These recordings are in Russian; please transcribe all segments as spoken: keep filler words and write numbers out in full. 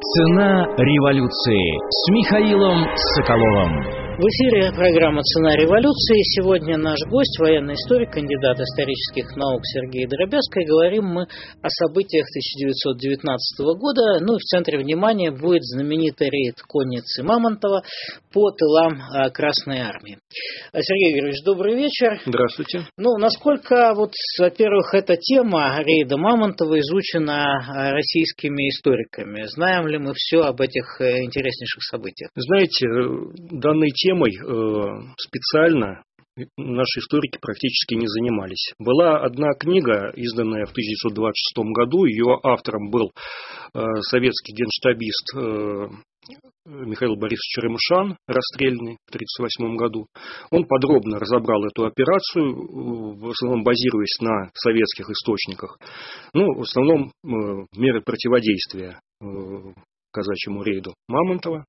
Цена революции с Михаилом Соколовым. В эфире программа «Цена революции». Сегодня наш гость, военный историк, кандидат исторических наук Сергей Дробязко. И говорим мы о событиях тысяча девятьсот девятнадцатого года. Ну и в центре внимания будет знаменитый рейд конницы Мамонтова по тылам Красной Армии. Сергей Георгиевич, добрый вечер. Здравствуйте. Ну, насколько, вот, во-первых, эта тема рейда Мамонтова изучена российскими историками? Знаем ли мы все об этих интереснейших событиях? Знаете, данной темой специально наши историки практически не занимались. Была одна книга, изданная в тысяча девятьсот двадцать шестом году. Ее автором был советский генштабист Михаил Борисович Черемшан, расстрелянный в тысяча девятьсот тридцать восьмом году. Он подробно разобрал эту операцию, в основном базируясь на советских источниках. Ну, в основном меры противодействия казачьему рейду Мамонтова.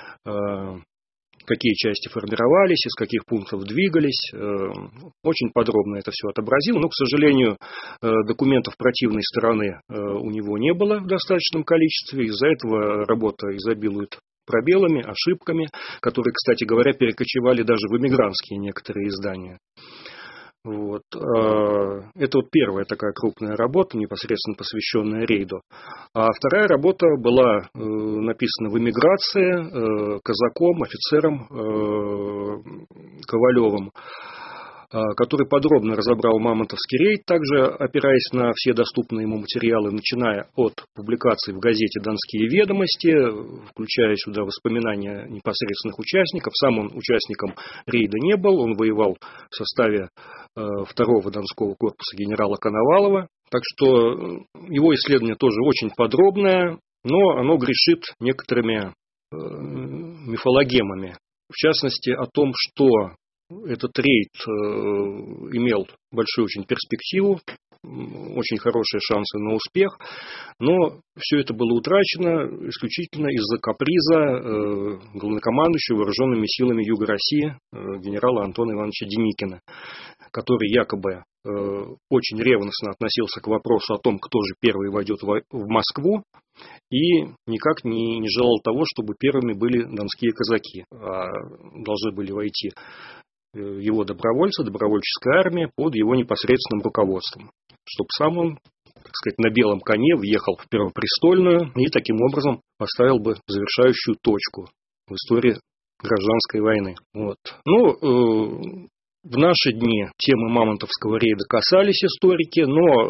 Какие части формировались, из каких пунктов двигались. Очень подробно это все отобразил. Но, к сожалению, документов противной стороны у него не было в достаточном количестве. Из-за этого работа изобилует пробелами, ошибками, которые, кстати говоря, перекочевали даже в эмигрантские некоторые издания. Вот. Это вот первая такая крупная работа, непосредственно посвященная рейду. А вторая работа была написана в эмиграции казаком, офицером Ковалевым, который подробно разобрал Мамонтовский рейд, также опираясь на все доступные ему материалы, начиная от публикаций в газете «Донские ведомости», включая сюда воспоминания непосредственных участников. Сам он участником рейда не был, он воевал в составе второго Донского корпуса генерала Коновалова. Так что его исследование тоже очень подробное, но оно грешит некоторыми мифологемами. В частности, о том, что этот рейд имел большую очень перспективу, очень хорошие шансы на успех, но все это было утрачено исключительно из-за каприза главнокомандующего вооруженными силами Юга России генерала Антона Ивановича Деникина, который якобы очень ревностно относился к вопросу о том, кто же первый войдет в Москву, и никак не, не желал того, чтобы первыми были донские казаки, а должны были войти его добровольцы, добровольческая армия под его непосредственным руководством, чтобы сам он, так сказать, на белом коне въехал в Первопрестольную и таким образом поставил бы завершающую точку в истории гражданской войны. Вот. Ну, э, в наши дни темы Мамонтовского рейда касались историки,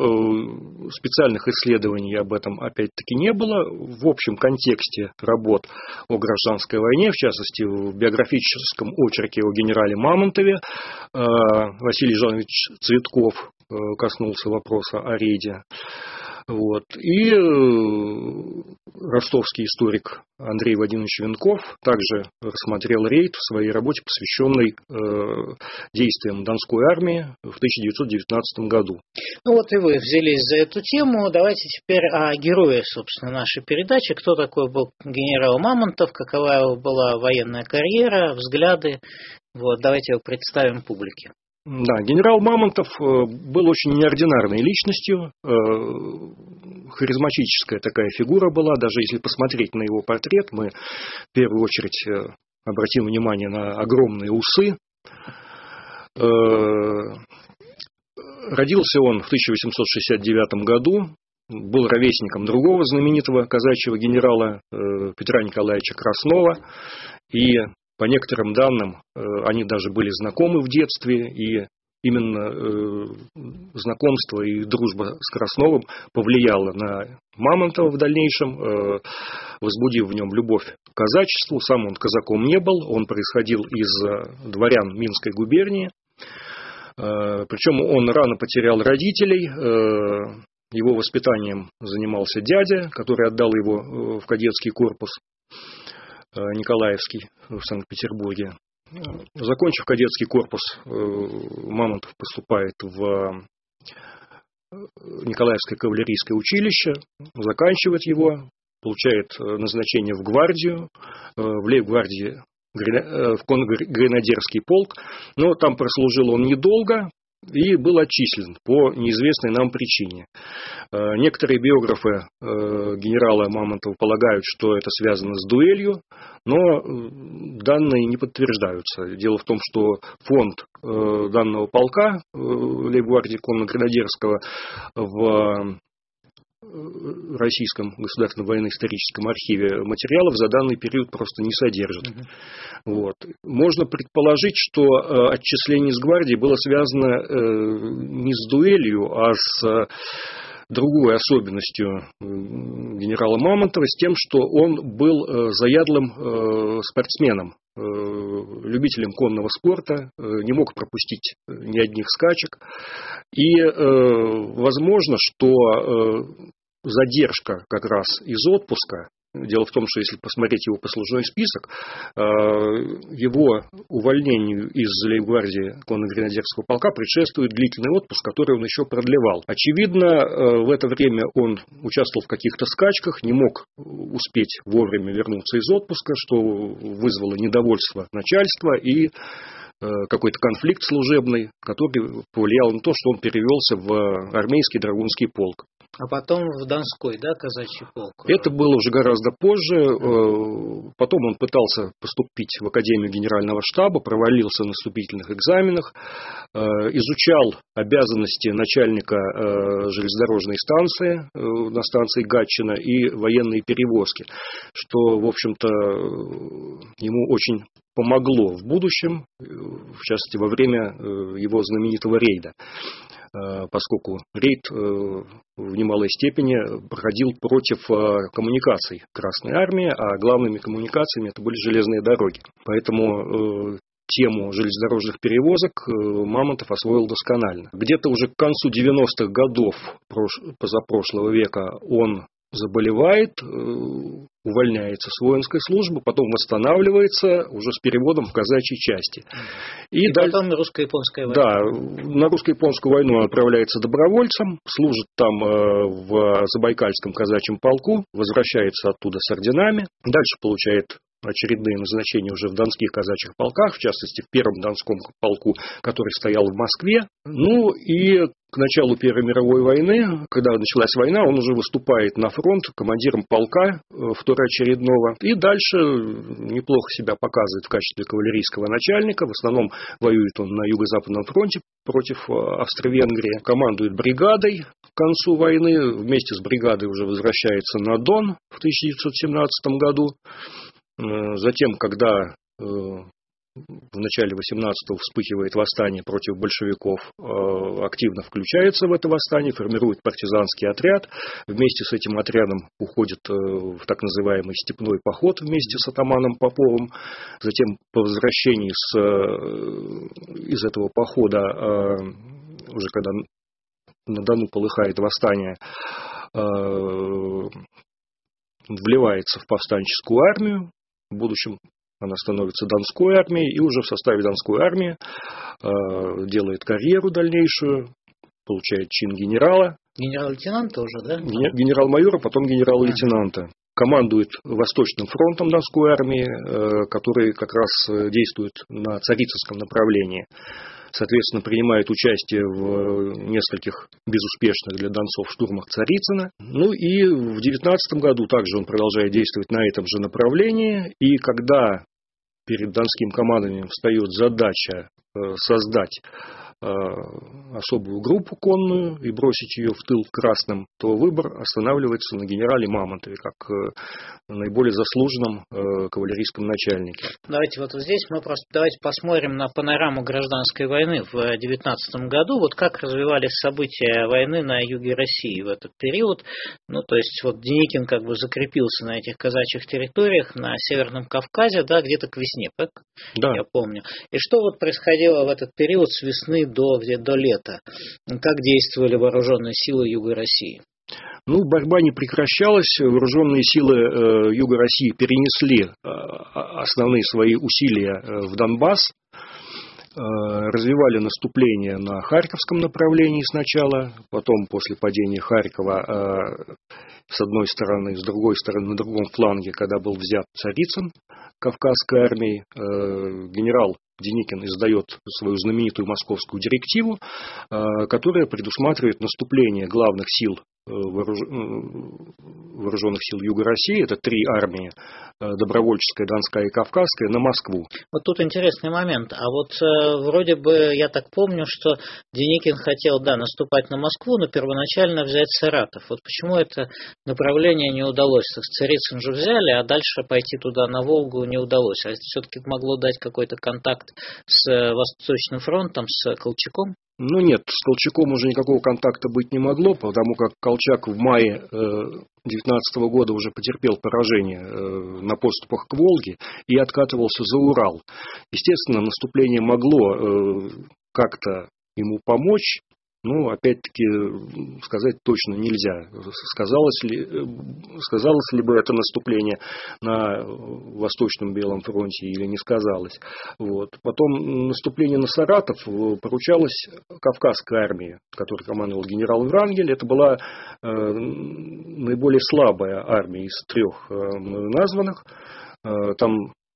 но э, специальных исследований об этом опять-таки не было. В общем контексте работ о гражданской войне, в частности в биографическом очерке о генерале Мамонтове, э, Василий Жанович Цветков э, коснулся вопроса о рейде. Вот. И э, ростовский историк Андрей Вадимович Венков также рассмотрел рейд в своей работе, посвященной э, действиям Донской армии в тысяча девятьсот девятнадцатом году. Ну вот и вы взялись за эту тему. Давайте теперь о герое, собственно, нашей передачи. Кто такой был генерал Мамонтов, какова его была военная карьера, взгляды. Вот, давайте его представим публике. Да, генерал Мамонтов был очень неординарной личностью, харизматическая такая фигура была, даже если посмотреть на его портрет, мы в первую очередь обратим внимание на огромные усы. Родился он в тысяча восемьсот шестьдесят девятом году, был ровесником другого знаменитого казачьего генерала Петра Николаевича Краснова, и по некоторым данным, они даже были знакомы в детстве, и именно знакомство и дружба с Красновым повлияло на Мамонтова в дальнейшем, возбудив в нем любовь к казачеству. Сам он казаком не был, он происходил из дворян Минской губернии. Причем он рано потерял родителей, его воспитанием занимался дядя, который отдал его в кадетский корпус Николаевский в Санкт-Петербурге. Закончив кадетский корпус, Мамонтов поступает в Николаевское кавалерийское училище, заканчивает его, получает назначение в гвардию, в лейб-гвардии, в конно-гренадерский полк, но там прослужил он недолго, и был отчислен по неизвестной нам причине. Некоторые биографы генерала Мамонтова полагают, что это связано с дуэлью, но данные не подтверждаются. Дело в том, что фонд данного полка лейб-гвардии конно-гренадерского в Российском государственном военно-историческом архиве материалов за данный период просто не содержит. Uh-huh. Вот. Можно предположить, что э, отчисление из гвардии было связано э, не с дуэлью, а с э, другой особенностью э, генерала Мамонтова, с тем, что он был э, заядлым э, спортсменом, э, любителем конного спорта, э, не мог пропустить ни одних скачек. И э, возможно, что э, задержка как раз из отпуска, дело в том, что если посмотреть его послужной список, э, его увольнению из лейб-гвардии конно-гренадерского полка предшествует длительный отпуск, который он еще продлевал. Очевидно, э, в это время он участвовал в каких-то скачках, не мог успеть вовремя вернуться из отпуска, что вызвало недовольство начальства и какой-то конфликт служебный, который повлиял на то, что он перевелся в армейский драгунский полк. А потом в Донской, да, казачий полк? Это было уже гораздо позже. Потом он пытался поступить в Академию Генерального штаба, провалился на вступительных экзаменах, изучал обязанности начальника железнодорожной станции на станции Гатчина и военные перевозки, что, в общем-то, ему очень помогло в будущем, в частности, во время его знаменитого рейда, поскольку рейд в немалой степени проходил против коммуникаций Красной Армии, а главными коммуникациями это были железные дороги. Поэтому тему железнодорожных перевозок Мамонтов освоил досконально. Где-то уже к концу девяностых годов позапрошлого века он заболевает, увольняется с воинской службы, потом восстанавливается уже с переводом в казачьей части. И, и даль... потом русско-японская война. Да, на русско-японскую войну он отправляется добровольцем, служит там в Забайкальском казачьем полку, возвращается оттуда с орденами, дальше получает очередные назначения уже в донских казачьих полках, в частности, в первом донском полку, который стоял в Москве. Ну и к началу Первой мировой войны, когда началась война, он уже выступает на фронт командиром полка второочередного. И дальше неплохо себя показывает в качестве кавалерийского начальника. В основном воюет он на Юго-Западном фронте против Австро-Венгрии. Командует бригадой к концу войны. Вместе с бригадой уже возвращается на Дон в тысяча девятьсот семнадцатом году. Затем, когда э, в начале восемнадцатого вспыхивает восстание против большевиков, э, активно включается в это восстание, формирует партизанский отряд. Вместе с этим отрядом уходит э, в так называемый степной поход вместе с атаманом Поповым. Затем по возвращении с, э, из этого похода, э, уже когда на Дону полыхает восстание, э, вливается в повстанческую армию. В будущем она становится Донской армией, и уже в составе Донской армии э, делает карьеру дальнейшую, получает чин генерала. Генерал-лейтенанта уже, да? Генерал-майора, потом генерал-лейтенанта. Командует Восточным фронтом Донской армии, э, который как раз действует на Царицынском направлении. Соответственно, принимает участие в нескольких безуспешных для донцов штурмах Царицына. Ну и в девятнадцатом году также он продолжает действовать на этом же направлении. И когда перед донским командованием встает задача создать особую группу конную и бросить ее в тыл красным, то выбор останавливается на генерале Мамонтове, как наиболее заслуженном кавалерийском начальнике. Давайте вот здесь мы просто давайте посмотрим на панораму гражданской войны в девятнадцатом году. Вот как развивались события войны на юге России в этот период. Ну, то есть, вот Деникин как бы закрепился на этих казачьих территориях, на Северном Кавказе, да, где-то к весне, так? Да. Я помню. И что вот происходило в этот период с весны до, до лета? Как действовали вооруженные силы Юга России? Ну, борьба не прекращалась. Вооруженные силы э, Юга России перенесли э, основные свои усилия э, в Донбасс. развивали наступление на Харьковском направлении сначала, потом после падения Харькова с одной стороны, с другой стороны, на другом фланге, когда был взят Царицын Кавказской армией, генерал Деникин издает свою знаменитую московскую директиву, которая предусматривает наступление главных сил вооруженных сил Юга России, это три армии, добровольческая, донская и кавказская, на Москву. Вот тут интересный момент. А вот э, вроде бы я так помню, что Деникин хотел, да, наступать на Москву, но первоначально взять Саратов. Вот почему это направление не удалось? Царицын же взяли, а дальше пойти туда на Волгу не удалось. А это все-таки могло дать какой-то контакт с Восточным фронтом, с Колчаком? Ну нет, с Колчаком уже никакого контакта быть не могло, потому как Колчак в мае две тысячи девятнадцатого года уже потерпел поражение на подступах к Волге и откатывался за Урал. Естественно, наступление могло как-то ему помочь, но опять-таки сказать точно нельзя. Сказалось ли, сказалось ли бы это наступление на Восточном Белом фронте или не сказалось. Вот. Потом наступление на Саратов поручалось Кавказской армии, которой командовал генерал Врангель. Это была э, наиболее слабая армия из трех э, названных. Э, там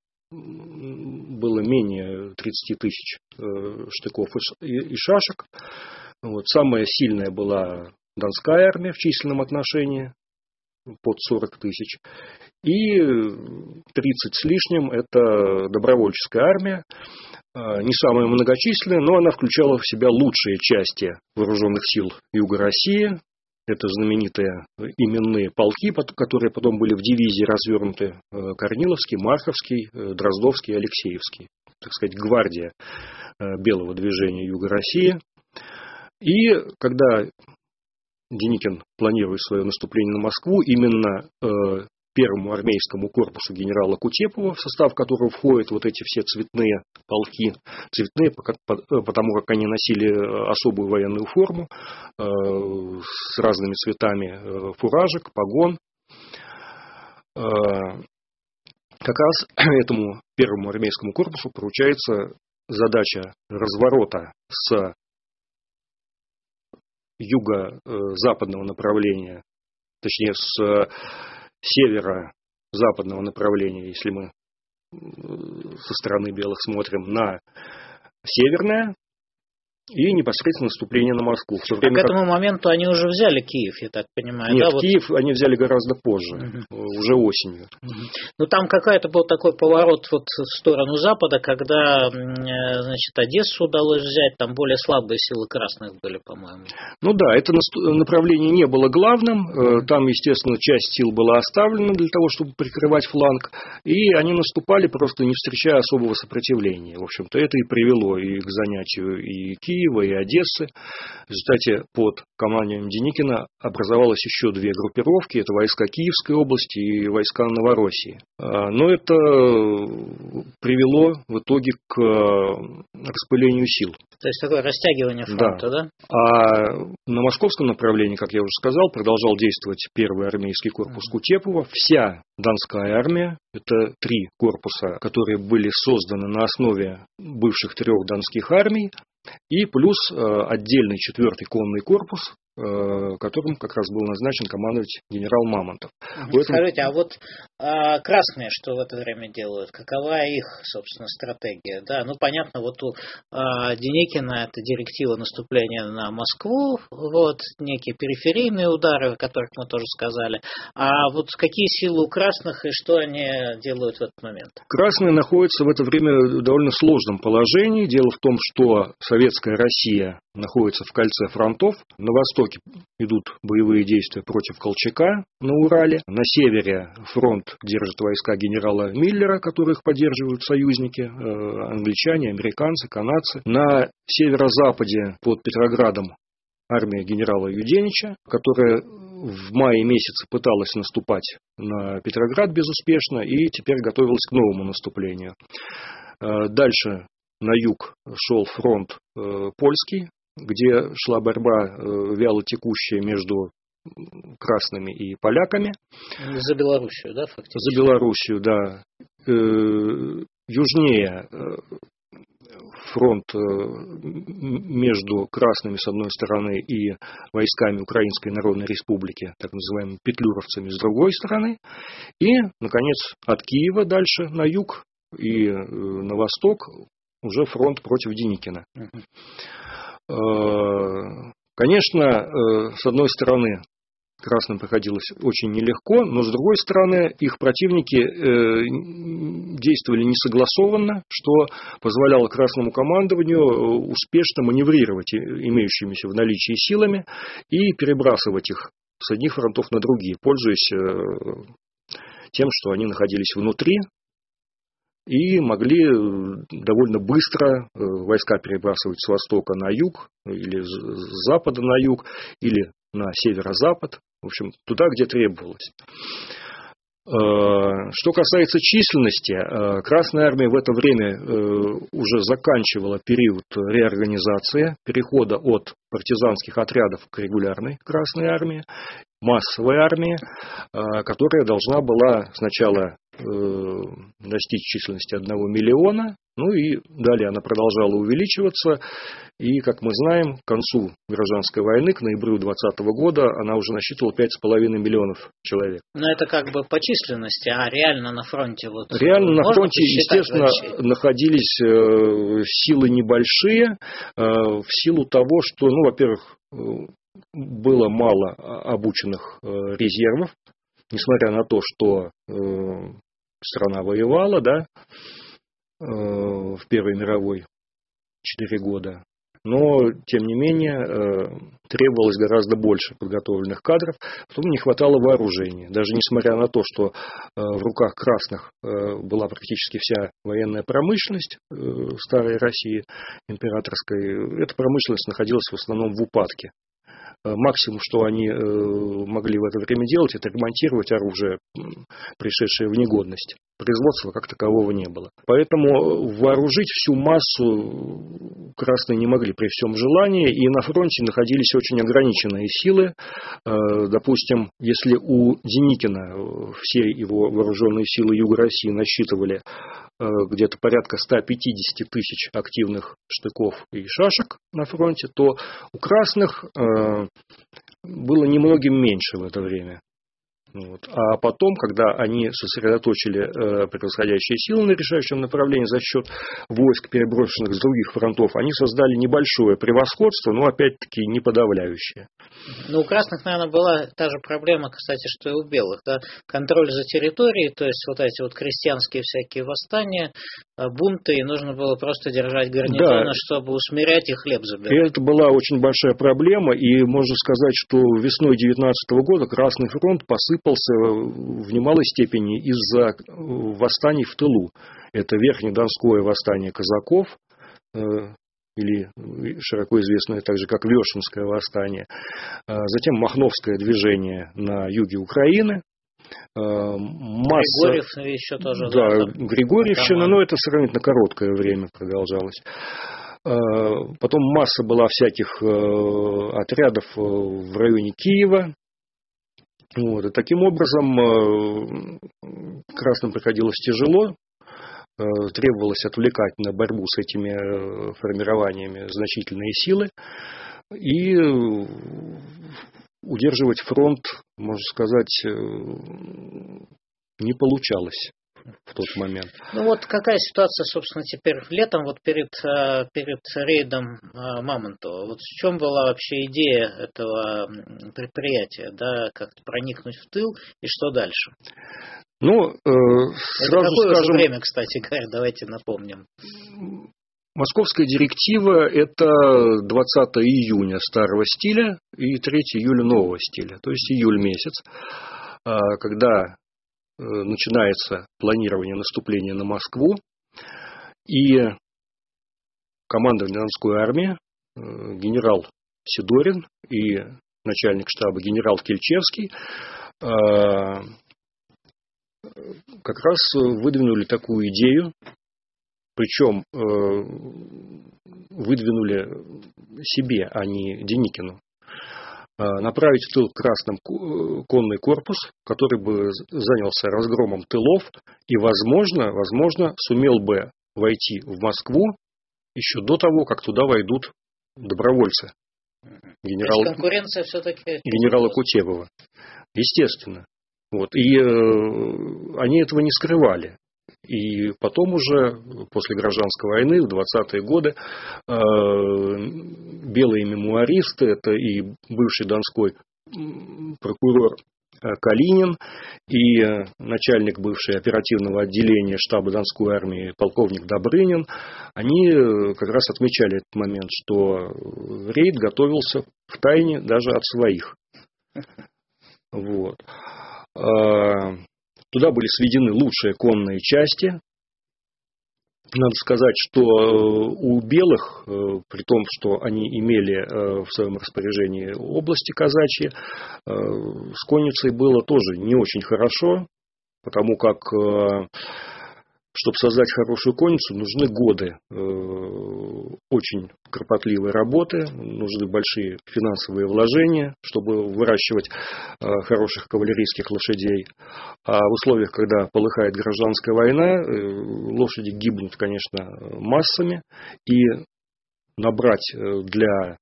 было менее тридцати тысяч э, штыков и, и шашек. Вот. Самая сильная была Донская армия в численном отношении, под сорок тысяч. И тридцать с лишним это добровольческая армия, не самая многочисленная, но она включала в себя лучшие части вооруженных сил Юга России. Это знаменитые именные полки, которые потом были в дивизии развернуты: Корниловский, Марховский, Дроздовский, Алексеевский. Так сказать, гвардия белого движения Юга России. И когда Деникин планирует свое наступление на Москву, именно э, первому армейскому корпусу генерала Кутепова, в состав которого входят вот эти все цветные полки, цветные, потому как они носили особую военную форму э, с разными цветами фуражек, погон. Э, как раз этому первому армейскому корпусу поручается задача разворота с юго-западного направления, точнее с северо-западного направления, если мы со стороны белых смотрим, на северное, и непосредственно наступление на Москву. В то время а к этому как... моменту они уже взяли Киев, я так понимаю. Нет, да, Киев вот... они взяли гораздо позже, угу. уже осенью. Угу. Ну, там какой-то был такой поворот вот в сторону Запада, когда, значит, Одессу удалось взять, там более слабые силы красных были, по-моему. Ну да, это направление не было главным, там, естественно, часть сил была оставлена для того, чтобы прикрывать фланг, и они наступали, просто не встречая особого сопротивления. В общем-то, это и привело и к занятию и Киева, Киева и Одессы. В результате под командованием Деникина образовалось еще две группировки. Это войска Киевской области и войска Новороссии. Но это привело в итоге к распылению сил. То есть такое растягивание фронта, да? да? А на московском направлении, как я уже сказал, продолжал действовать первый армейский корпус Кутепова. Вся Донская армия, это три корпуса, которые были созданы на основе бывших трех донских армий, и плюс э, отдельный четвертый конный корпус, э, которым как раз был назначен командовать генерал Мамонтов. Угу. Скажите, этом... а вот э, красные что в это время делают? Какова их, собственно, стратегия? Да, ну понятно, вот у э, Деникина это директива наступления на Москву, вот некие периферийные удары, о которых мы тоже сказали. А вот какие силы у красных и что они делают в этот момент? Красные находятся в это время в довольно сложном положении. Дело в том, что Советская Россия находится в кольце фронтов. На востоке идут боевые действия против Колчака на Урале. На севере фронт держит войска генерала Миллера, которых поддерживают союзники, англичане, американцы, канадцы. На северо-западе под Петроградом армия генерала Юденича, которая в мае месяце пыталась наступать на Петроград безуспешно и теперь готовилась к новому наступлению. Дальше на юг шел фронт э, польский, где шла борьба э, вялотекущая между красными и поляками. За Белоруссию, да, фактически? За Белоруссию, да. Э, южнее э, фронт между красными с одной стороны и войсками Украинской Народной Республики, так называемыми петлюровцами, с другой стороны. И, наконец, от Киева дальше на юг и на восток уже фронт против Деникина. Конечно, с одной стороны, красным приходилось очень нелегко, но с другой стороны, их противники действовали несогласованно, что позволяло красному командованию успешно маневрировать имеющимися в наличии силами и перебрасывать их с одних фронтов на другие, пользуясь тем, что они находились внутри и могли довольно быстро войска перебрасывать с востока на юг, или с запада на юг, или на северо-запад, в общем, туда, где требовалось. Что касается численности, Красная Армия в это время уже заканчивала период реорганизации, перехода от партизанских отрядов к регулярной Красной Армии, массовой армии, которая должна была сначала достичь численности одного миллиона, ну и далее она продолжала увеличиваться, и, как мы знаем, к концу гражданской войны, к ноябрю двадцатого года, она уже насчитывала пять с половиной миллионов человек. Но это как бы по численности, а реально на фронте? Вот реально на фронте, естественно, вообще находились силы небольшие, в силу того, что, ну, во-первых, было мало обученных резервов, несмотря на то, что страна воевала, да, в Первой мировой четыре года. Но, тем не менее, требовалось гораздо больше подготовленных кадров, потом не хватало вооружения. Даже несмотря на то, что в руках красных была практически вся военная промышленность старой России императорской, эта промышленность находилась в основном в упадке. Максимум, что они могли в это время делать, это ремонтировать оружие, пришедшее в негодность. Производства как такового не было. Поэтому вооружить всю массу красные не могли при всем желании, и на фронте находились очень ограниченные силы. Допустим, если у Деникина все его вооруженные силы Юга России насчитывали где-то порядка ста пятидесяти тысяч активных штыков и шашек на фронте, то у красных было немногим меньше в это время. Вот. А потом, когда они сосредоточили э, превосходящие силы на решающем направлении за счет войск, переброшенных с других фронтов, они создали небольшое превосходство, но опять-таки не подавляющее. Ну, у красных, наверное, была та же проблема, кстати, что и у белых. Да? Контроль за территорией, то есть вот эти вот крестьянские всякие восстания, бунты, и нужно было просто держать гарнизоны, да, чтобы усмирять и хлеб забирать. И это была очень большая проблема, и можно сказать, что весной девятнадцатого года Красный фронт посыпался в немалой степени из-за восстаний в тылу. Это Верхнедонское восстание казаков, или широко известное также как Вешенское восстание, затем Махновское движение на юге Украины, масса... Григорьев еще тоже. Да, да, Григорьевщина, но это сравнительно короткое время продолжалось. Потом масса была всяких отрядов в районе Киева. Вот. И таким образом красным приходилось тяжело. Требовалось отвлекать на борьбу с этими формированиями значительные силы и удерживать фронт, можно сказать, не получалось в тот момент. Ну вот какая ситуация, собственно, теперь летом, вот перед, перед рейдом Мамонтова? Вот в чем была вообще идея этого предприятия, да, как-то проникнуть в тыл и что дальше? Ну, э, сразу какое скажем, время, кстати говоря, давайте напомним. Московская директива – это двадцатого июня старого стиля и третьего июля нового стиля, то есть июль месяц, когда начинается планирование наступления на Москву, и командование Донской армии, генерал Сидорин и начальник штаба генерал Кильчевский как раз выдвинули такую идею, причем выдвинули себе, а не Деникину, направить в тыл красным конный корпус, который бы занялся разгромом тылов и, возможно, возможно, сумел бы войти в Москву еще до того, как туда войдут добровольцы. Генерал... То есть конкуренция все-таки... Генерала Кутебова. Естественно. Вот. И э, они этого не скрывали. И потом уже, после гражданской войны, в двадцатые годы, э, белые мемуаристы, это и бывший донской прокурор Калинин, и начальник бывшего оперативного отделения штаба Донской армии полковник Добрынин, они как раз отмечали этот момент, что рейд готовился втайне даже от своих. Вот. Туда были сведены лучшие конные части. Надо сказать, что у белых, при том, что они имели в своем распоряжении области казачьи, с конницей было тоже не очень хорошо, потому как, чтобы создать хорошую конницу, нужны годы очень кропотливой работы, нужны большие финансовые вложения, чтобы выращивать хороших кавалерийских лошадей. А в условиях, когда полыхает гражданская война, лошади гибнут, конечно, массами, и набрать для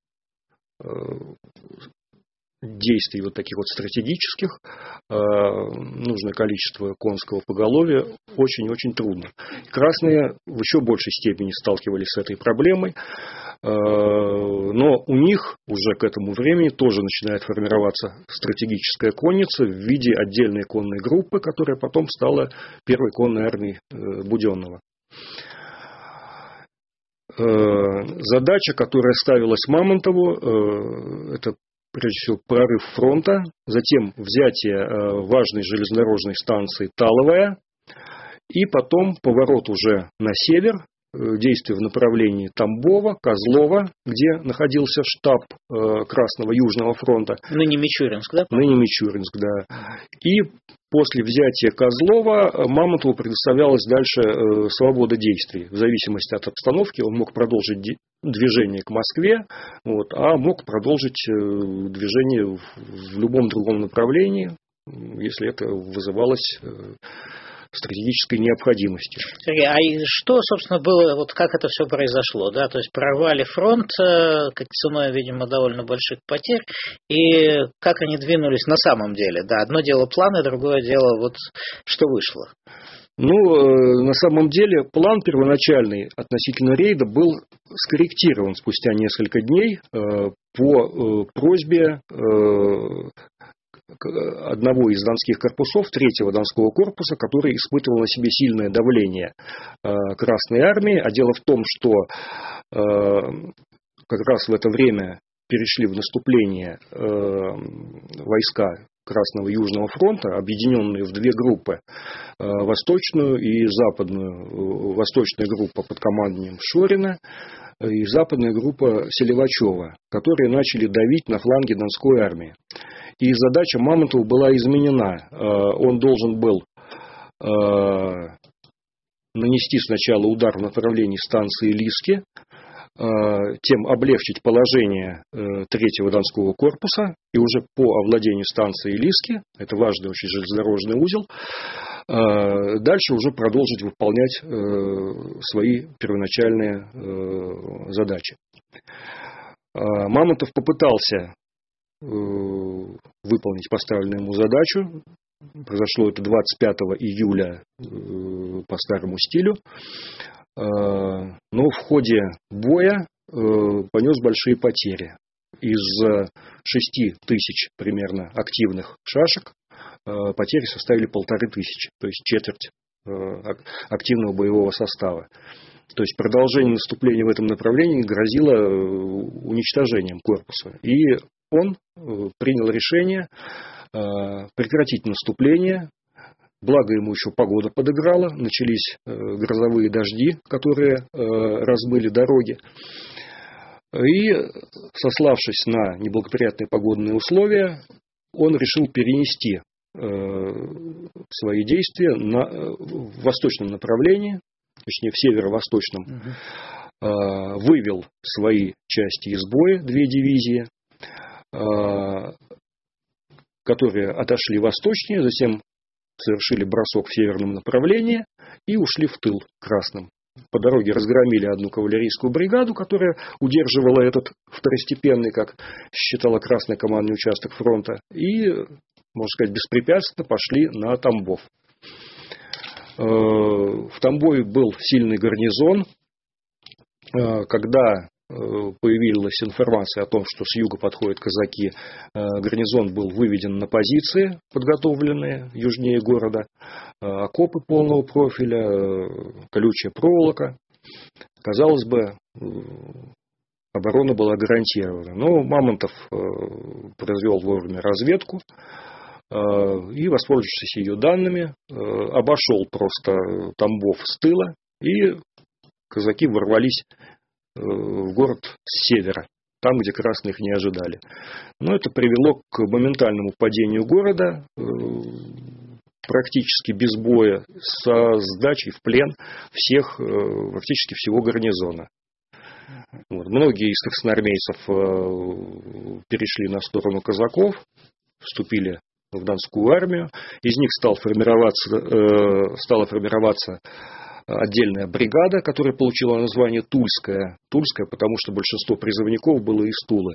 действий вот таких вот стратегических нужное количество конского поголовья очень-очень трудно. Красные в еще большей степени сталкивались с этой проблемой, но у них уже к этому времени тоже начинает формироваться стратегическая конница в виде отдельной конной группы, которая потом стала первой конной армией Буденного. Задача, которая ставилась Мамонтову, это прежде всего прорыв фронта, затем взятие важной железнодорожной станции Таловая, и потом поворот уже на север, действия в направлении Тамбова, Козлова, где находился штаб Красного Южного фронта. Ныне Мичуринск, да? Ныне Мичуринск, да. И после взятия Козлова Мамонтову предоставлялась дальше свобода действий. В зависимости от обстановки он мог продолжить движение к Москве, вот, а мог продолжить движение в любом другом направлении, если это вызывалось стратегической необходимости. Сергей, а что, собственно, было, вот как это все произошло, да, то есть прорвали фронт, как ценой, видимо, довольно больших потерь, и как они двинулись на самом деле, да, одно дело планы, другое дело вот что вышло. Ну, на самом деле, план первоначальный относительно рейда был скорректирован спустя несколько дней по просьбе одного из донских корпусов, третьего донского корпуса, который испытывал на себе сильное давление Красной армии. А дело в том, что как раз в это время перешли в наступление войска Красного Южного фронта, объединенные в две группы, восточную и западную. Восточная группа под командованием Шорина и западная группа Селивачева, которые начали давить на фланге Донской армии. И задача Мамонтова была изменена. Он должен был нанести сначала удар в направлении станции Лиски, тем облегчить положение третьего Донского корпуса, и уже по овладению станции Лиски, это важный очень железнодорожный узел, дальше уже продолжить выполнять свои первоначальные задачи. Мамонтов попытался выполнить поставленную ему задачу. Произошло это двадцать пятого июля по старому стилю. Но в ходе боя понес большие потери. Из шести тысяч примерно активных шашек потери составили полторы тысячи, то есть четверть активного боевого состава. То есть продолжение наступления в этом направлении грозило уничтожением корпуса. И он принял решение прекратить наступление. Благо ему еще погода подыграла. Начались грозовые дожди, которые размыли дороги. И, сославшись на неблагоприятные погодные условия, он решил перенести свои действия на, в восточном направлении, точнее в северо-восточном. Угу. Вывел свои части из боя, две дивизии, которые отошли восточнее, затем совершили бросок в северном направлении и ушли в тыл красным. по дороге разгромили одну кавалерийскую бригаду, которая удерживала этот второстепенный, как считала Красный командный участок фронта, и, можно сказать, беспрепятственно пошли на Тамбов. В Тамбове был сильный гарнизон. Когда появилась информация о том, что с юга подходят казаки, гарнизон был выведен на позиции, подготовленные южнее города, окопы полного профиля, колючая проволока. Казалось бы, оборона была гарантирована. Но Мамонтов произвел вовремя разведку и, воспользовавшись ее данными, обошел просто Тамбов с тыла, и казаки ворвались в город с севера, там, где красные их не ожидали. Но это привело к моментальному падению города, практически без боя, со сдачей в плен всех, практически всего гарнизона. Вот. Многие из красноармейцев перешли на сторону казаков, вступили в Донскую армию. Из них стал формироваться, стала формироваться отдельная бригада, которая получила название Тульская. Тульская, потому что большинство призывников было из Тулы.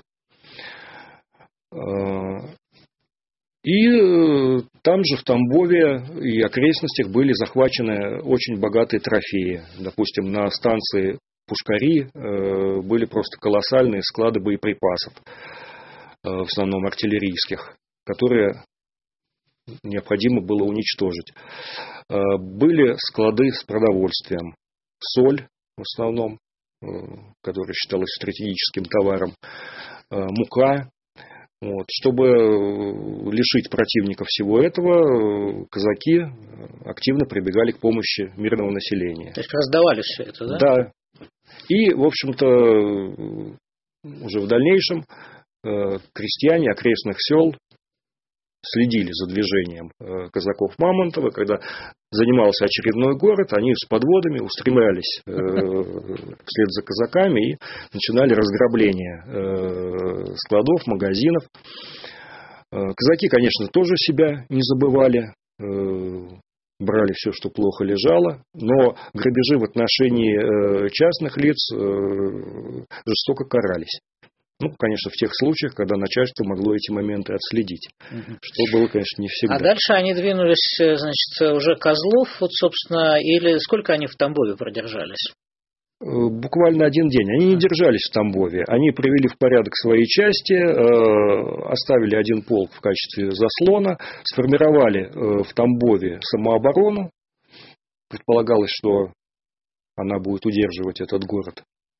И там же, в Тамбове и окрестностях, были захвачены очень богатые трофеи. Допустим, на станции Пушкари были просто колоссальные склады боеприпасов, в основном артиллерийских, которые необходимо было уничтожить. Были склады с продовольствием. Соль, в основном, которая считалась стратегическим товаром. Мука. Вот. Чтобы лишить противника всего этого, казаки активно прибегали к помощи мирного населения. То есть раздавали все это, да? Да. И, в общем-то, уже в дальнейшем крестьяне окрестных сел следили за движением казаков Мамонтова. Когда занимался очередной город, они с подводами устремлялись вслед за казаками и начинали разграбление складов, магазинов. Казаки, конечно, тоже себя не забывали, брали все, что плохо лежало, но грабежи в отношении частных лиц жестоко карались. Ну, конечно, в тех случаях, когда начальство могло эти моменты отследить. Угу. Что было, конечно, не всегда. А дальше они двинулись, значит, уже Козлов, вот, собственно, или сколько они в Тамбове продержались? Буквально один день. Они не держались в Тамбове. Они привели в порядок свои части, оставили один полк в качестве заслона, сформировали в Тамбове самооборону. Предполагалось, что она будет удерживать этот город.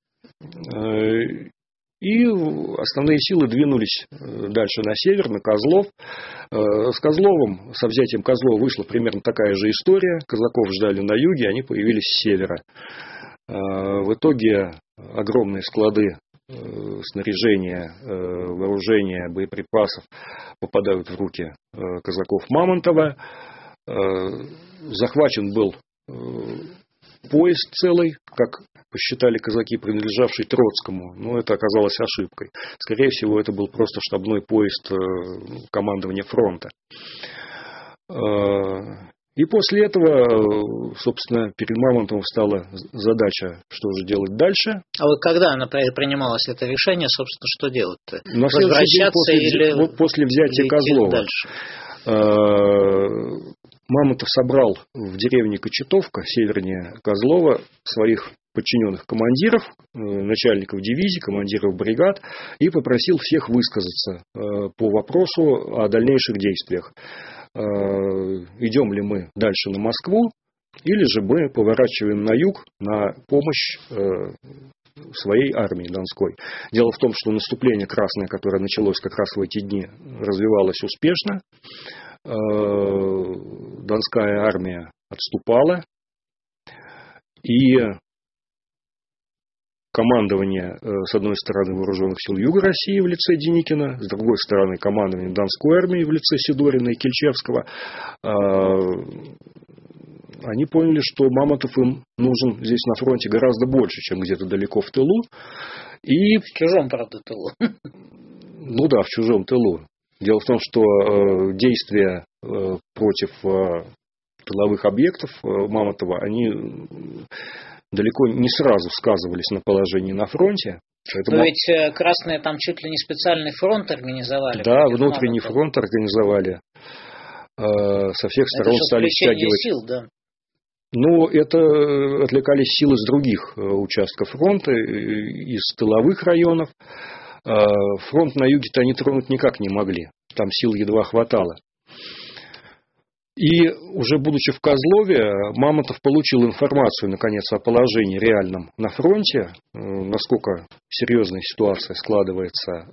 И основные силы двинулись дальше на север, на Козлов. С Козловым, со взятием Козлова вышла примерно такая же история. Казаков ждали на юге, они появились с севера. В итоге огромные склады снаряжения, вооружения, боеприпасов попадают в руки казаков Мамонтова. Захвачен был поезд целый, как посчитали казаки, принадлежавший Троцкому. Но это оказалось ошибкой. Скорее всего, это был просто штабной поезд командования фронта. И после этого, собственно, перед Мамонтовым стала задача, что же делать дальше. А вот когда она принималась это решение, собственно, что делать-то? На следующий день после, или после взятия Козлова. Дальше. Мамонтов собрал в деревне Кочетовка, севернее Козлова, своих подчиненных командиров, начальников дивизий, командиров бригад, и попросил всех высказаться по вопросу о дальнейших действиях. Идем ли мы дальше на Москву, или же мы поворачиваем на юг на помощь своей армии Донской. Дело в том, что наступление красное, которое началось как раз в эти дни, развивалось успешно. Донская армия отступала, и командование, с одной стороны, вооруженных сил Юга России в лице Деникина, с другой стороны, командование Донской армии в лице Сидорина и Кильчевского, они поняли, что Мамонтов им нужен здесь на фронте гораздо больше, чем где-то далеко в тылу. И... В чужом, правда, тылу. Ну да, в чужом тылу. Дело в том, что действия против тыловых объектов Мамонтова, они далеко не сразу сказывались на положении на фронте. Поэтому... Но ведь красные там чуть ли не специальный фронт организовали. Да, внутренний мамонтов. Фронт организовали. Со всех сторон это стали стягивать. Сил, да? Ну, это отвлекались силы с других участков фронта, из тыловых районов. Фронт на юге-то они тронуть никак не могли. Там сил едва хватало. И уже будучи в Козлове, Мамонтов получил информацию, наконец, о положении реальном на фронте, насколько серьезная ситуация складывается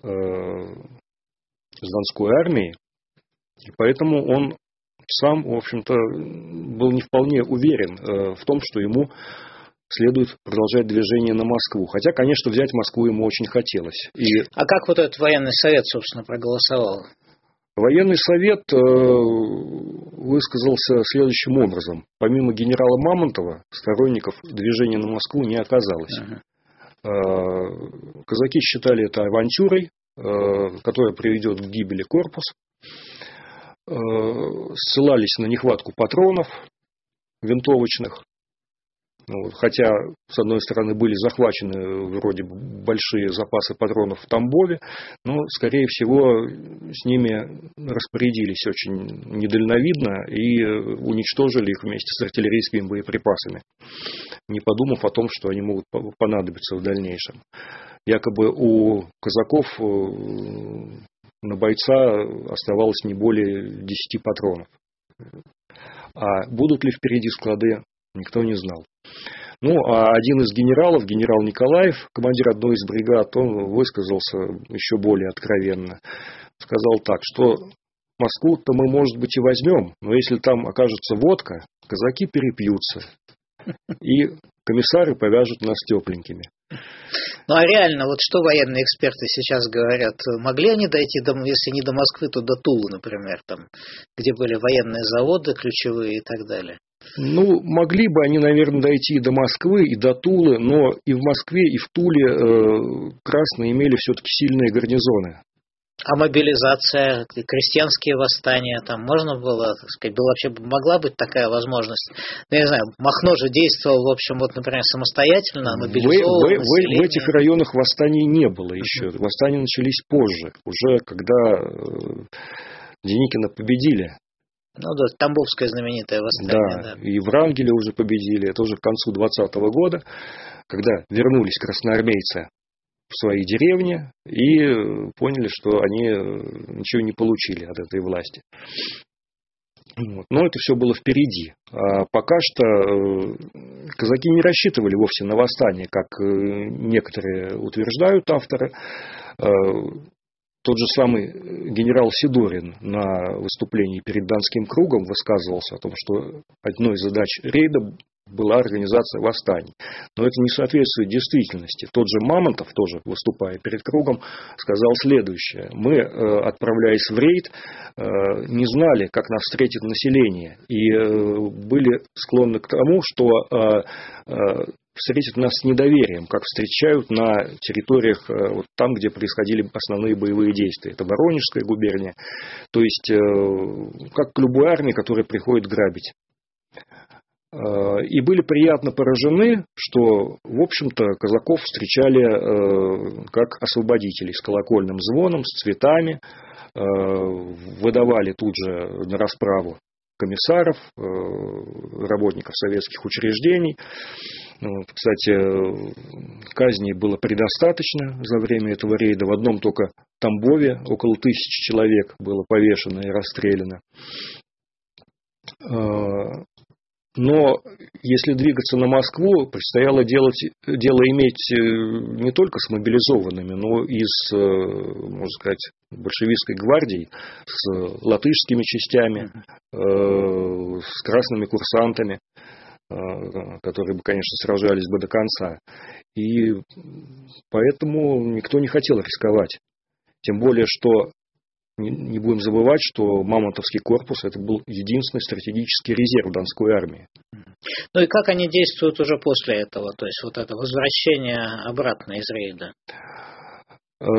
с Донской армией. И поэтому он сам, в общем-то, был не вполне уверен в том, что ему следует продолжать движение на Москву. Хотя, конечно, взять Москву ему очень хотелось. И... А как вот этот военный совет, собственно, проголосовал? Военный совет высказался следующим образом. Помимо генерала Мамонтова, сторонников движения на Москву не оказалось. Uh-huh. Казаки считали это авантюрой, которая приведет к гибели корпуса. Ссылались на нехватку патронов винтовочных. Хотя, с одной стороны, были захвачены вроде большие запасы патронов в Тамбове, но, скорее всего, с ними распорядились очень недальновидно и уничтожили их вместе с артиллерийскими боеприпасами, не подумав о том, что они могут понадобиться в дальнейшем. Якобы у казаков на бойца оставалось не более десяти патронов. А будут ли впереди склады, никто не знал. Ну, а один из генералов, генерал Николаев, командир одной из бригад, он высказался еще более откровенно. Сказал так, что Москву-то мы, может быть, и возьмем, но если там окажется водка, казаки перепьются. И комиссары повяжут нас тепленькими. Ну, а реально, вот что военные эксперты сейчас говорят? Могли они дойти, до, если не до Москвы, то до Тулы, например, там, где были военные заводы ключевые и так далее? Ну, могли бы они, наверное, дойти и до Москвы, и до Тулы, но и в Москве, и в Туле э, красные имели все-таки сильные гарнизоны. А мобилизация, крестьянские восстания, там можно было, так сказать, было вообще, могла быть такая возможность? Ну, я не знаю, Махно же действовал, в общем, вот, например, самостоятельно, мобилизовал в, в, в, в этих районах восстаний не было еще. Uh-huh. Восстания начались позже, уже когда э, Деникина победили. Ну да, Тамбовское знаменитое восстание. Да, да, и Врангеля уже победили, это уже к концу двадцатого года, когда вернулись красноармейцы в свои деревни и поняли, что они ничего не получили от этой власти. Вот. Но это все было впереди. А пока что казаки не рассчитывали вовсе на восстание, как некоторые утверждают авторы. Тот же самый генерал Сидорин на выступлении перед Донским кругом высказывался о том, что одной из задач рейда была организация восстаний. Но это не соответствует действительности. Тот же Мамонтов, тоже выступая перед кругом, сказал следующее. Мы, отправляясь в рейд, не знали, как нас встретит население. И были склонны к тому, что встретят нас с недоверием, как встречают на территориях, вот там, где происходили основные боевые действия. Это Воронежская губерния. То есть, как к любой армии, которая приходит грабить. И были приятно поражены, что, в общем-то, казаков встречали как освободителей с колокольным звоном, с цветами, выдавали тут же на расправу комиссаров, работников советских учреждений. Кстати, казней было предостаточно за время этого рейда. В одном только Тамбове около тысячи человек было повешено и расстреляно. Но если двигаться на Москву, предстояло делать, дело иметь не только с мобилизованными, но и с, можно сказать, большевистской гвардией, с латышскими частями, с красными курсантами, которые бы, конечно, сражались бы до конца. И поэтому никто не хотел рисковать. Тем более, что не будем забывать, что Мамонтовский корпус – это был единственный стратегический резерв Донской армии. Ну и как они действуют уже после этого? То есть, вот это возвращение обратно из рейда?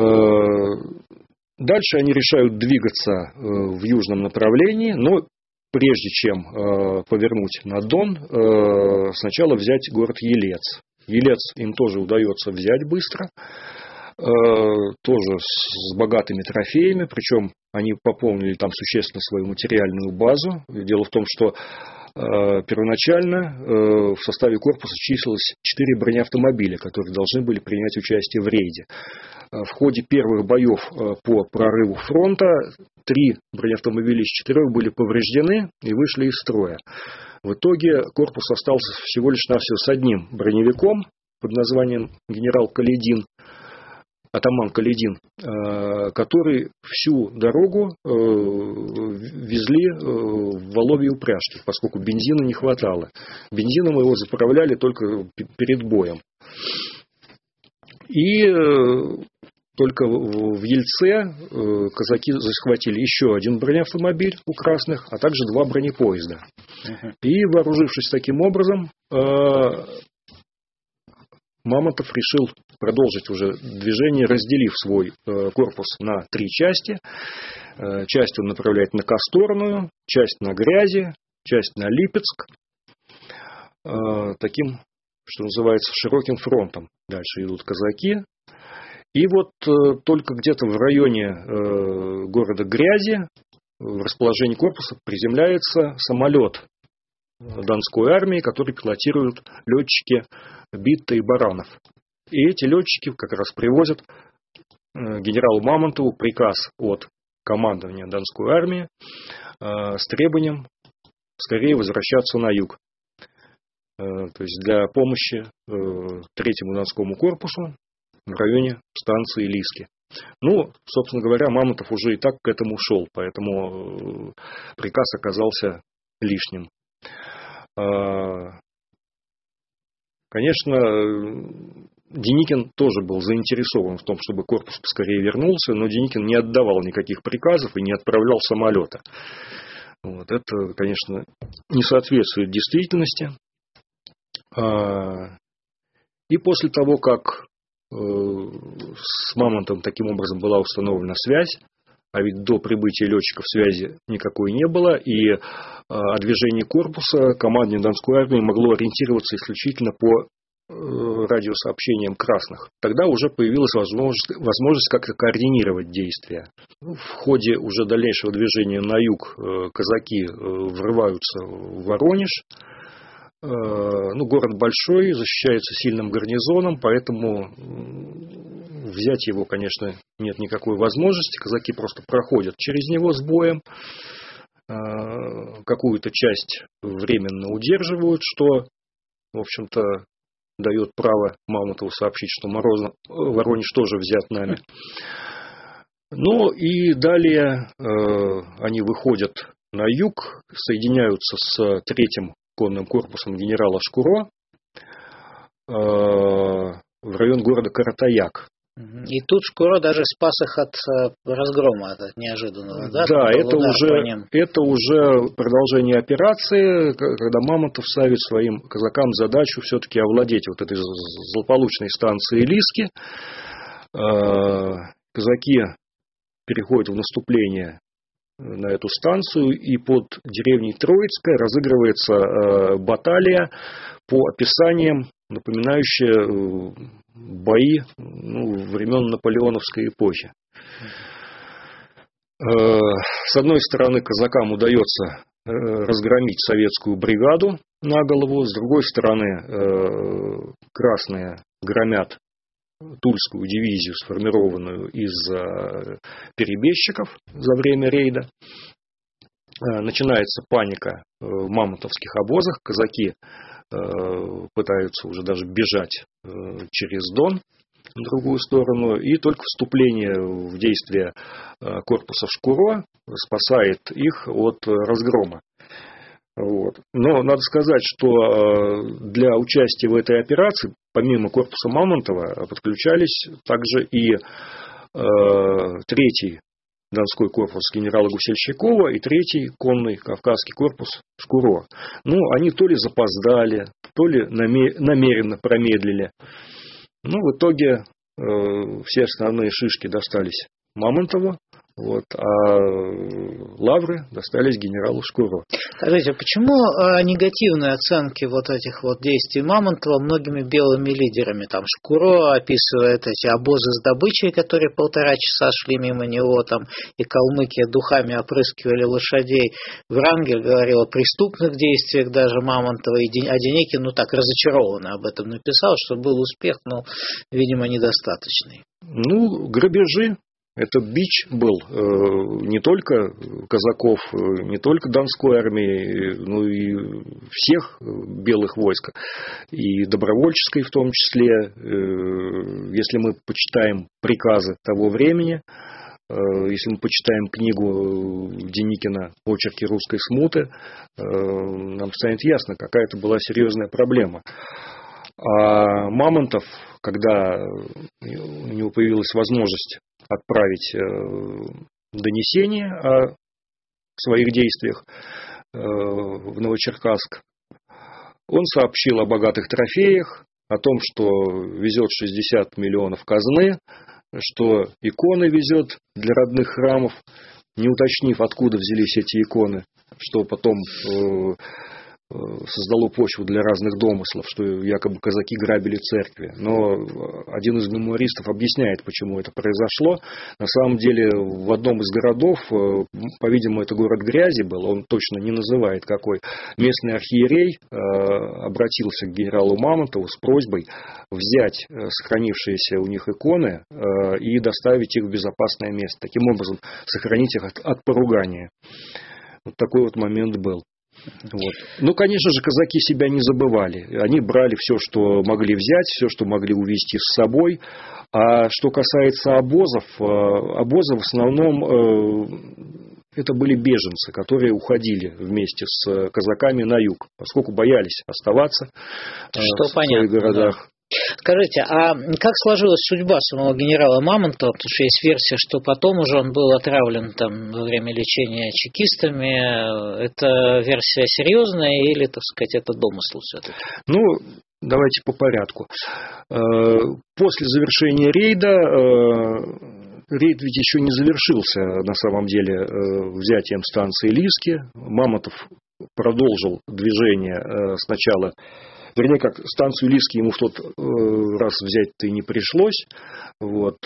Дальше они решают двигаться в южном направлении, но прежде чем э, повернуть на Дон, э, сначала взять город Елец. Елец им тоже удается взять быстро, э, тоже с богатыми трофеями, причем они пополнили там существенно свою материальную базу. Дело в том, что э, первоначально э, в составе корпуса числилось четыре бронеавтомобиля, которые должны были принять участие в рейде. В ходе первых боев по прорыву фронта три бронеавтомобиля из четырех были повреждены и вышли из строя. В итоге корпус остался всего лишь навсего с одним броневиком под названием генерал Каледин, атаман Каледин, который всю дорогу везли в воловьи упряжки, поскольку бензина не хватало. Бензином его заправляли только перед боем. И только в Ельце казаки захватили еще один бронеавтомобиль у красных, а также два бронепоезда. Uh-huh. И, вооружившись таким образом, Мамонтов решил продолжить уже движение, разделив свой корпус на три части. Часть он направляет на Косторную, часть на Грязи, часть на Липецк. Таким, что называется, широким фронтом. Дальше идут казаки. И вот э, только где-то в районе э, города Грязи в расположении корпуса приземляется самолет Донской армии, который пилотируют летчики Битта и Баранов. И эти летчики как раз привозят э, генералу Мамонтову приказ от командования Донской армии э, с требованием скорее возвращаться на юг. Э, то есть для помощи э, третьему Донскому корпусу в районе станции Лиски. Ну, собственно говоря, Мамонтов уже и так к этому шел, поэтому приказ оказался лишним. Конечно, Деникин тоже был заинтересован в том, чтобы корпус поскорее вернулся, но Деникин не отдавал никаких приказов и не отправлял самолета. Вот, это, конечно, не соответствует действительности. И после того, как с Мамонтовым таким образом была установлена связь, а ведь до прибытия летчиков связи никакой не было, и о движении корпуса командование Донской армии могло ориентироваться исключительно по радиосообщениям красных. Тогда уже появилась возможность, возможность как-то координировать действия. В ходе уже дальнейшего движения на юг казаки врываются в Воронеж. Ну, город большой, защищается сильным гарнизоном, поэтому взять его, конечно, нет никакой возможности. Казаки просто проходят через него с боем, какую-то часть временно удерживают, что, в общем-то, дает право Мамонтову сообщить, что Морозно, Воронеж тоже взят нами. Ну и далее они выходят на юг, соединяются с третьим конным корпусом генерала Шкуро э, в район города Каратаяк. И тут Шкуро даже спас их от разгрома, от неожиданного. Да, да это, уже, это уже продолжение операции, когда Мамонтов ставит своим казакам задачу все-таки овладеть вот этой злополучной станцией Лиски. Э, казаки переходят в наступление на эту станцию, и под деревней Троицкая разыгрывается э, баталия по описаниям, напоминающая э, бои ну, времен наполеоновской эпохи. Э, с одной стороны, казакам удается э, разгромить советскую бригаду на голову, с другой стороны, э, красные громят Тульскую дивизию, сформированную из перебежчиков за время рейда. Начинается паника в мамонтовских обозах. Казаки пытаются уже даже бежать через Дон на другую сторону. И только вступление в действие корпуса Шкуро спасает их от разгрома. Вот. Но надо сказать, что для участия в этой операции, помимо корпуса Мамонтова, подключались также и э, третий Донской корпус генерала Гусельщикова и третий конный Кавказский корпус Шкуро. Ну, они то ли запоздали, то ли намеренно промедлили. Ну, в итоге э, все основные шишки достались Мамонтову. Вот, а лавры достались генералу Шкуро. Скажите, почему негативные оценки вот этих вот действий Мамонтова многими белыми лидерами? Там Шкуро описывает эти обозы с добычей, которые полтора часа шли мимо него, там и калмыки духами опрыскивали лошадей. Врангель говорил о преступных действиях даже Мамонтова, а Деникин, ну так, разочарованно об этом написал, что был успех, но, видимо, недостаточный. Ну, грабежи. Это бич был э, не только казаков, не только Донской армии, но и всех белых войск, и добровольческой в том числе. Э, если мы почитаем приказы того времени, э, если мы почитаем книгу Деникина «Очерки русской смуты», э, нам станет ясно, какая это была серьезная проблема. А Мамонтов, когда у него появилась возможность отправить донесение о своих действиях в Новочеркасск, он сообщил о богатых трофеях, о том, что везет шестьдесят миллионов казны, что иконы везет для родных храмов, не уточнив, откуда взялись эти иконы, что потом создало почву для разных домыслов, что якобы казаки грабили церкви. Но один из мемуаристов объясняет, почему это произошло. На самом деле, в одном из городов, по-видимому, это город Грязи был, он точно не называет какой, местный архиерей обратился к генералу Мамонтову с просьбой взять сохранившиеся у них иконы и доставить их в безопасное место. Таким образом, сохранить их от, от поругания. Вот такой вот момент был. Вот. Ну, конечно же, казаки себя не забывали. Они брали все, что могли взять, все, что могли увезти с собой. А что касается обозов, обозы в основном это были беженцы, которые уходили вместе с казаками на юг, поскольку боялись оставаться что в понятно, своих городах. Да. Скажите, а как сложилась судьба самого генерала Мамонтова? Потому что есть версия, что потом уже он был отравлен там во время лечения чекистами. Это версия серьезная или, так сказать, это домысл все-таки? Ну, давайте по порядку. После завершения рейда, рейд ведь еще не завершился на самом деле взятием станции Лиски. Мамонтов продолжил движение сначала. Вернее, как станцию Лиски ему в тот раз взять-то и не пришлось. Вот.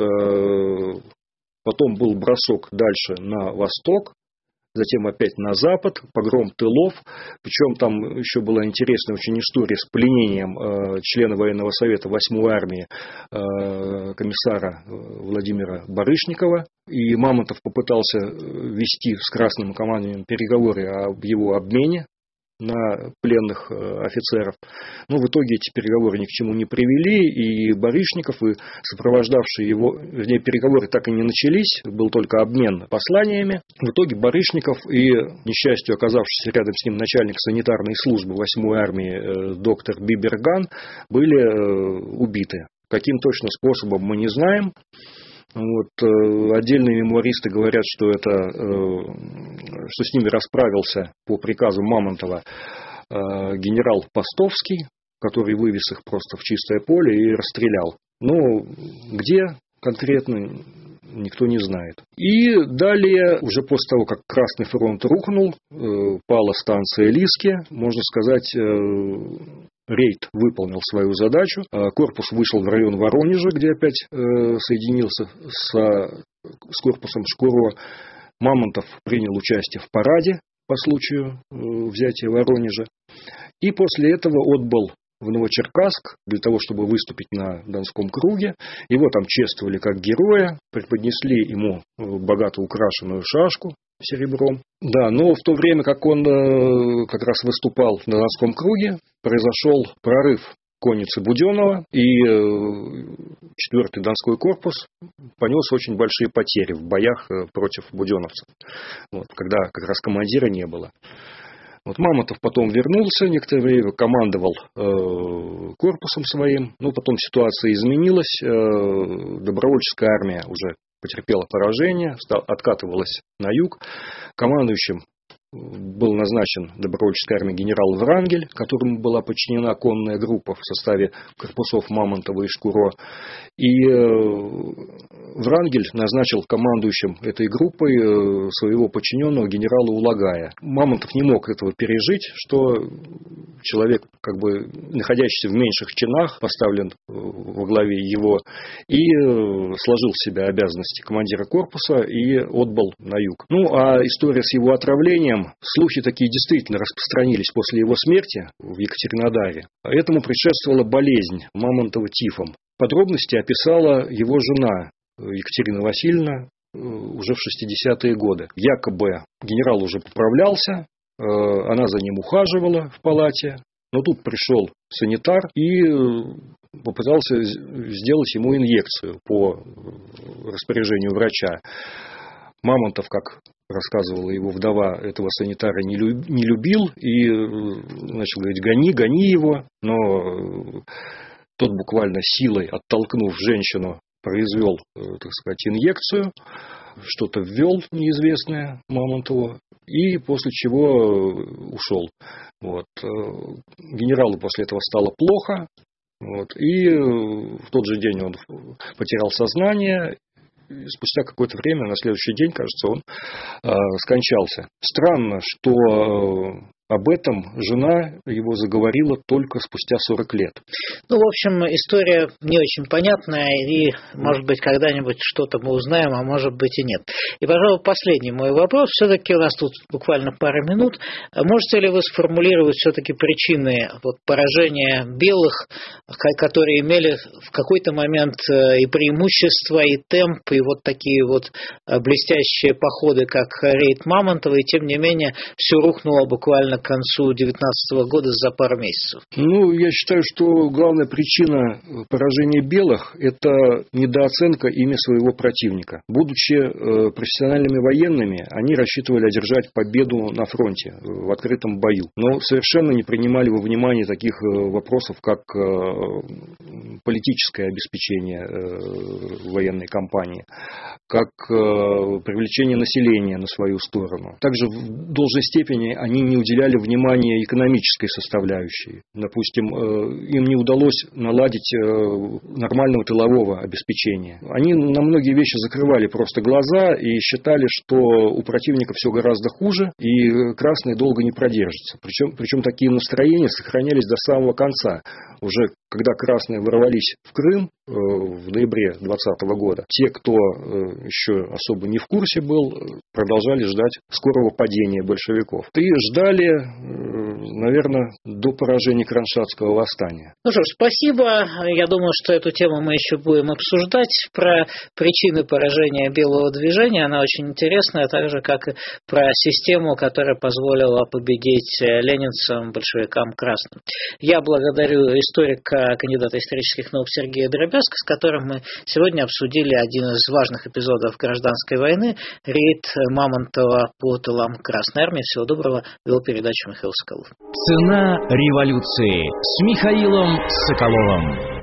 Потом был бросок дальше на восток, затем опять на запад, погром тылов. Причем там еще была интересная очень история с пленением члена военного совета восьмой армии комиссара Владимира Барышникова. И Мамонтов попытался вести с Красным командованием переговоры об его обмене на пленных офицеров. Но в итоге эти переговоры ни к чему не привели, и Барышников, и сопровождавшие его, вернее, переговоры так и не начались, был только обмен посланиями. В итоге Барышников и, к несчастью, оказавшийся рядом с ним начальник санитарной службы восьмой армии доктор Биберган были убиты. Каким точно способом мы не знаем. Вот, отдельные мемуаристы говорят, что это, что с ними расправился по приказу Мамонтова генерал Постовский, который вывез их просто в чистое поле и расстрелял. Но где конкретно, никто не знает. И далее, уже после того, как Красный фронт рухнул, пала станция Лиски, можно сказать, рейд выполнил свою задачу. Корпус вышел в район Воронежа, где опять соединился с, с корпусом Шкуро. Мамонтов принял участие в параде по случаю взятия Воронежа. И после этого отбыл в Новочеркасск для того, чтобы выступить на Донском круге. Его там чествовали как героя, преподнесли ему богато украшенную шашку серебром. Да, но в то время, как он как раз выступал на Донском круге, произошел прорыв конницы Буденова, и четвёртый Донской корпус понес очень большие потери в боях против буденовцев, вот, когда как раз командира не было. Вот Мамонтов потом вернулся, некоторое время командовал э, корпусом своим, но потом ситуация изменилась, э, добровольческая армия уже потерпела поражение, стал, откатывалась на юг. Командующим был назначен добровольческой армией генерал Врангель, которому была подчинена конная группа в составе корпусов Мамонтова и Шкуро. И Врангель назначил командующим этой группой своего подчиненного генерала Улагая. Мамонтов не мог этого пережить, что человек, как бы находящийся в меньших чинах, поставлен во главе его, и сложил в себя обязанности командира корпуса и отбыл на юг. Ну, а история с его отравлением, слухи такие действительно распространились после его смерти в Екатеринодаре. Этому предшествовала болезнь Мамонтова тифом. Подробности описала его жена Екатерина Васильевна уже в шестидесятые годы. Якобы генерал уже поправлялся, она за ним ухаживала в палате, но тут пришел санитар и попытался сделать ему инъекцию по распоряжению врача. Мамонтов, как рассказывала его вдова, этого санитара не любил и начал говорить: гони, гони его. Но тот буквально силой, оттолкнув женщину, произвел, так сказать, инъекцию, что-то ввел неизвестное Мамонтову, и после чего ушел. Вот. Генералу после этого стало плохо, вот, и в тот же день он потерял сознание. И спустя какое-то время, на следующий день, кажется, он э, скончался. Странно, что э, об этом жена его заговорила только спустя сорок лет. Ну, в общем, история не очень понятная, и, может быть, когда-нибудь что-то мы узнаем, а может быть и нет. И, пожалуй, последний мой вопрос. Все-таки у нас тут буквально пара минут. Можете ли вы сформулировать все-таки причины вот, поражения белых, которые имели в какой-то момент и преимущество, и темп, и вот такие вот блестящие походы, как рейд Мамонтова, и, тем не менее, все рухнуло буквально к концу две тысячи девятнадцатого года за пару месяцев? Ну, я считаю, что главная причина поражения белых – это недооценка ими своего противника. Будучи э, профессиональными военными, они рассчитывали одержать победу на фронте, в открытом бою. Но совершенно не принимали во внимание таких э, вопросов, как э, политическое обеспечение э, военной кампании, как э, привлечение населения на свою сторону. Также в должной степени они не уделяли внимания экономической составляющей. Допустим, им не удалось наладить нормального тылового обеспечения. Они на многие вещи закрывали просто глаза и считали, что у противника все гораздо хуже, и красные долго не продержатся. Причем, причем такие настроения сохранялись до самого конца. Уже когда красные ворвались в Крым в ноябре двадцатого года, те, кто еще особо не в курсе был, продолжали ждать скорого падения большевиков. И ждали, наверное, до поражения Кронштадтского восстания. Ну что ж, спасибо. Я думаю, что эту тему мы еще будем обсуждать. Про причины поражения белого движения. Она очень интересная, так же, как и про систему, которая позволила победить ленинцам, большевикам, красным. Я благодарю историка, кандидата исторических наук Сергея Дробязко, с которым мы сегодня обсудили один из важных эпизодов гражданской войны – рейд Мамонтова по тылам Красной Армии. Всего доброго. Вел передачу Михаил Соколов. Цена революции с Михаилом Соколовым.